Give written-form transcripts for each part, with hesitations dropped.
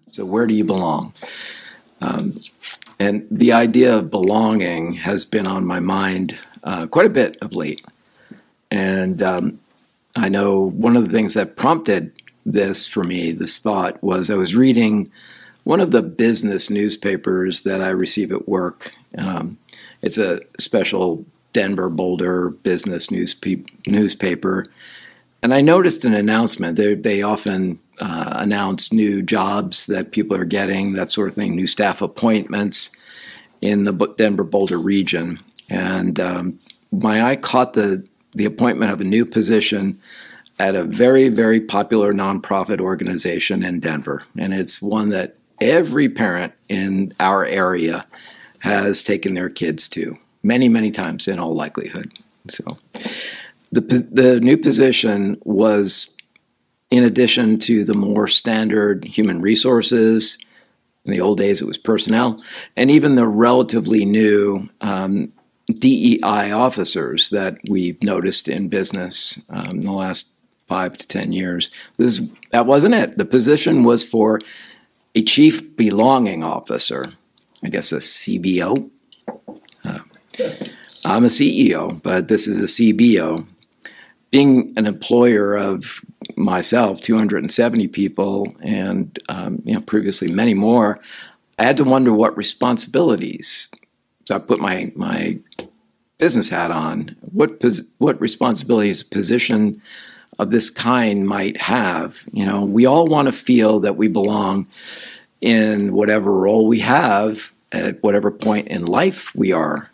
So where do you belong? And the idea of belonging has been on my mind quite a bit of late. And I know one of the things that prompted this for me, this thought, was I was reading one of the business newspapers that I receive at work. It's a special Denver Boulder business newspaper. And I noticed an announcement. They often announce new jobs that people are getting, that sort of thing, new staff appointments in the Denver Boulder region. And my eye caught the appointment of a new position at a very, very popular nonprofit organization in Denver. And it's one that every parent in our area has taken their kids to many, many times in all likelihood. So the new position was, in addition to the more standard human resources, in the old days it was personnel, and even the relatively new DEI officers that we've noticed in business in the last 5 to 10 years. That wasn't it. The position was for a chief belonging officer, I guess a CBO. I'm a CEO, but this is a CBO. Being an employer of myself, 270 people, and previously many more, I had to wonder what responsibilities. So I put my business hat on. What responsibilities a position of this kind might have? We all want to feel that we belong in whatever role we have at whatever point in life we are.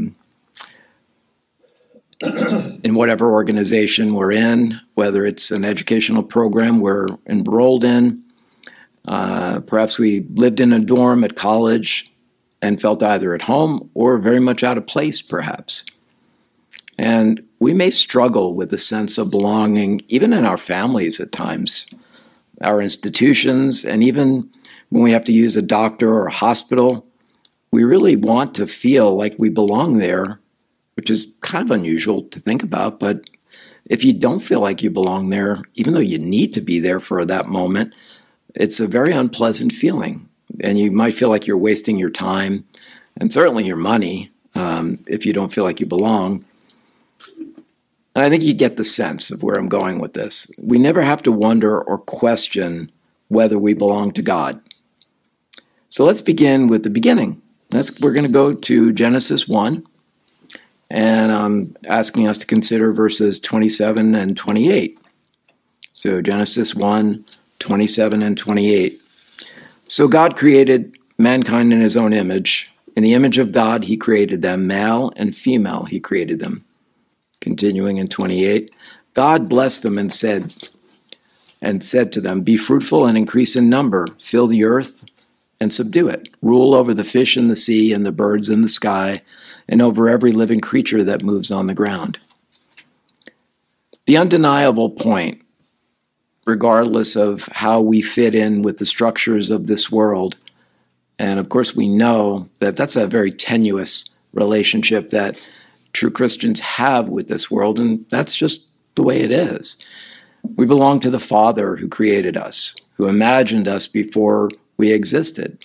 In whatever organization we're in, whether it's an educational program we're enrolled in, perhaps we lived in a dorm at college and felt either at home or very much out of place, perhaps. And we may struggle with a sense of belonging, even in our families at times, our institutions, and even when we have to use a doctor or a hospital. We really want to feel like we belong there, which is kind of unusual to think about. But if you don't feel like you belong there, even though you need to be there for that moment, it's a very unpleasant feeling. And you might feel like you're wasting your time and certainly your money if you don't feel like you belong. And I think you get the sense of where I'm going with this. We never have to wonder or question whether we belong to God. So let's begin with the beginning. We're going to go to Genesis 1, and I'm asking us to consider verses 27 and 28. So Genesis 1, 27 and 28. So God created mankind in his own image. In the image of God, he created them. Male and female, he created them. Continuing in 28, God blessed them and said to them, "Be fruitful and increase in number, fill the earth and subdue it. Rule over the fish in the sea and the birds in the sky, and over every living creature that moves on the ground." The undeniable point, regardless of how we fit in with the structures of this world, and of course we know that that's a very tenuous relationship that true Christians have with this world, and that's just the way it is. We belong to the Father who created us, who imagined us before we existed,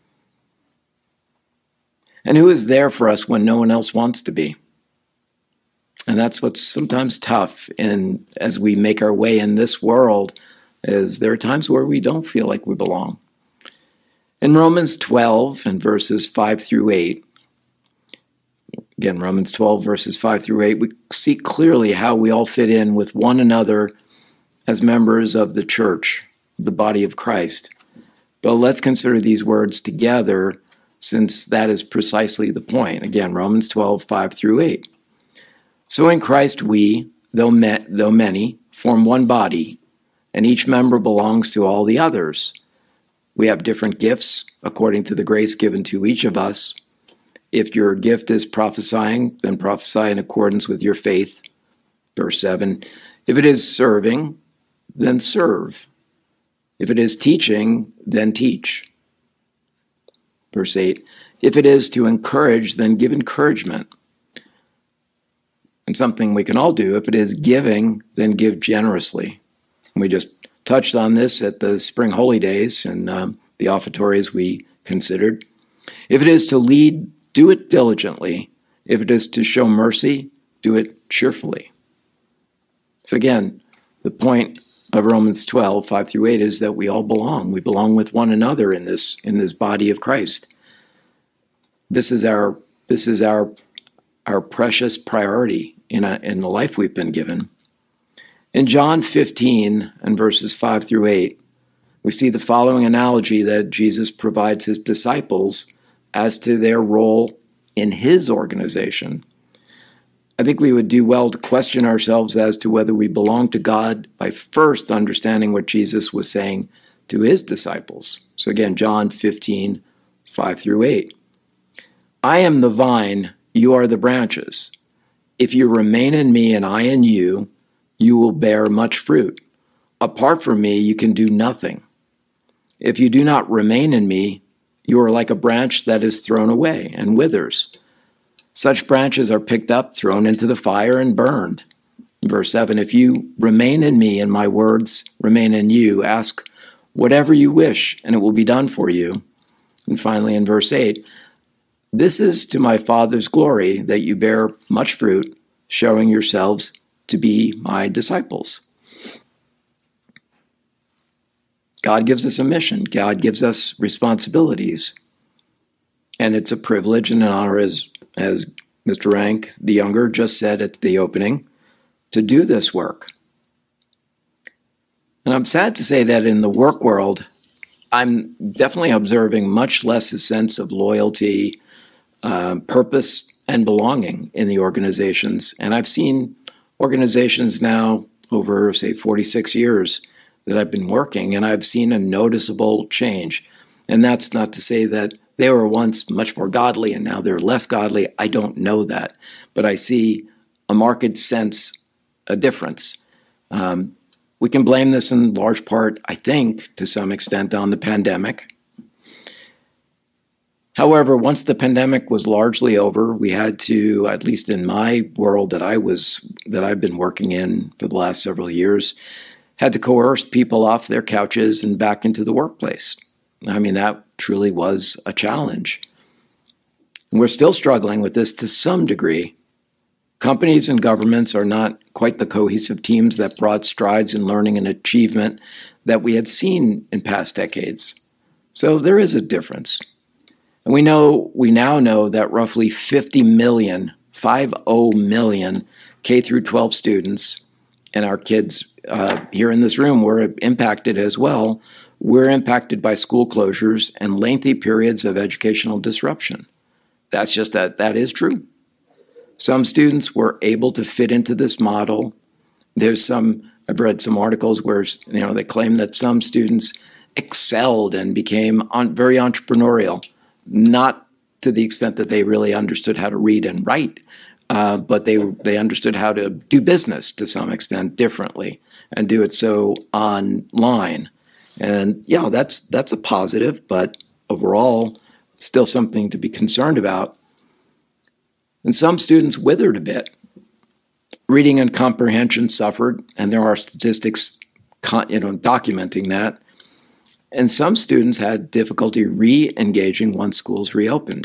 and who is there for us when no one else wants to be. And that's what's sometimes tough as we make our way in this world, is there are times where we don't feel like we belong. In Romans 12 and verses 5 through 8, again, Romans 12 verses 5 through 8, we see clearly how we all fit in with one another as members of the church, the body of Christ. But let's consider these words together, since that is precisely the point. Again, Romans 12, 5 through 8. So in Christ we, though many, form one body, and each member belongs to all the others. We have different gifts according to the grace given to each of us. If your gift is prophesying, then prophesy in accordance with your faith. Verse 7. If it is serving, then serve. If it is teaching, then teach. Verse 8, if it is to encourage, then give encouragement. And something we can all do, if it is giving, then give generously. And we just touched on this at the Spring Holy Days, and the offertories we considered. If it is to lead, do it diligently. If it is to show mercy, do it cheerfully. So again, the point of Romans 12, 5 through 8 is that we all belong. We belong with one another in this body of Christ. This is our precious priority in the life we've been given. In John 15 and verses 5 through 8, we see the following analogy that Jesus provides his disciples as to their role in his organization. I think we would do well to question ourselves as to whether we belong to God by first understanding what Jesus was saying to his disciples. So again, John 15, 5 through 8. I am the vine, you are the branches. If you remain in me and I in you, you will bear much fruit. Apart from me, you can do nothing. If you do not remain in me, you are like a branch that is thrown away and withers. Such branches are picked up, thrown into the fire, and burned. Verse 7, if you remain in me and my words remain in you, ask whatever you wish, and it will be done for you. And finally, in verse 8, this is to my Father's glory that you bear much fruit, showing yourselves to be my disciples. God gives us a mission. God gives us responsibilities. And it's a privilege and an honor, as Mr. Rank, the younger, just said at the opening, to do this work. And I'm sad to say that in the work world, I'm definitely observing much less a sense of loyalty, purpose, and belonging in the organizations. And I've seen organizations now over, say, 46 years that I've been working, and I've seen a noticeable change. And that's not to say that they were once much more godly and now they're less godly. I don't know that, but I see a marked sense, a difference. We can blame this in large part, I think, to some extent on the pandemic. However, once the pandemic was largely over, we had to, at least in my world that I've been working in for the last several years, had to coerce people off their couches and back into the workplace. I mean, that truly was a challenge. And we're still struggling with this to some degree. Companies and governments are not quite the cohesive teams that brought strides in learning and achievement that we had seen in past decades. So there is a difference. And we now know that roughly 50 million K through 12 students, and our kids here in this room were impacted as well. We're impacted by school closures and lengthy periods of educational disruption. That's just that is true. Some students were able to fit into this model. I've read some articles where they claim that some students excelled and became very entrepreneurial, not to the extent that they really understood how to read and write, but they understood how to do business to some extent differently and do it so online. And yeah, that's a positive, but overall, still something to be concerned about. And some students withered a bit. Reading and comprehension suffered, and there are statistics documenting that. And some students had difficulty re-engaging once schools reopened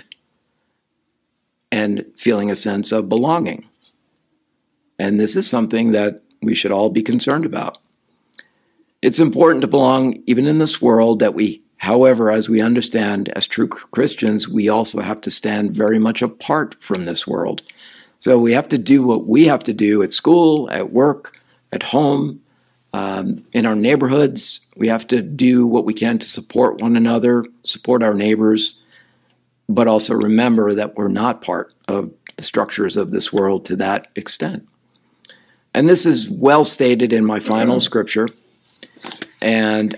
and feeling a sense of belonging. And this is something that we should all be concerned about. It's important to belong even in this world that however, as we understand, as true Christians, we also have to stand very much apart from this world. So we have to do what we have to do at school, at work, at home, in our neighborhoods. We have to do what we can to support one another, support our neighbors, but also remember that we're not part of the structures of this world to that extent. And this is well stated in my final scripture. And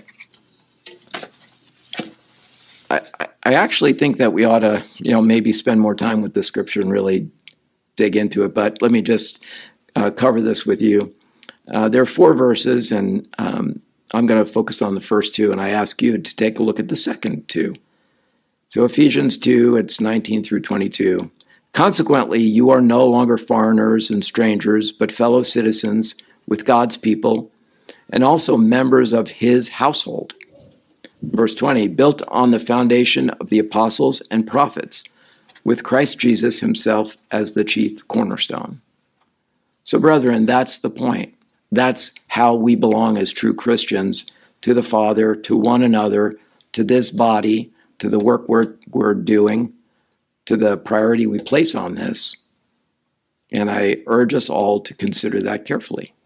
I actually think that we ought to, maybe spend more time with this scripture and really dig into it. But let me just cover this with you. There are 4 verses, and I'm going to focus on the first 2, and I ask you to take a look at the second 2. So Ephesians 2, it's 19 through 22. Consequently, you are no longer foreigners and strangers, but fellow citizens with God's people, and also members of his household, Verse 20, built on the foundation of the apostles and prophets, with Christ Jesus himself as the chief cornerstone. So, brethren, that's the point. That's how we belong as true Christians to the Father, to one another, to this body, to the work we're doing, to the priority we place on this. And I urge us all to consider that carefully.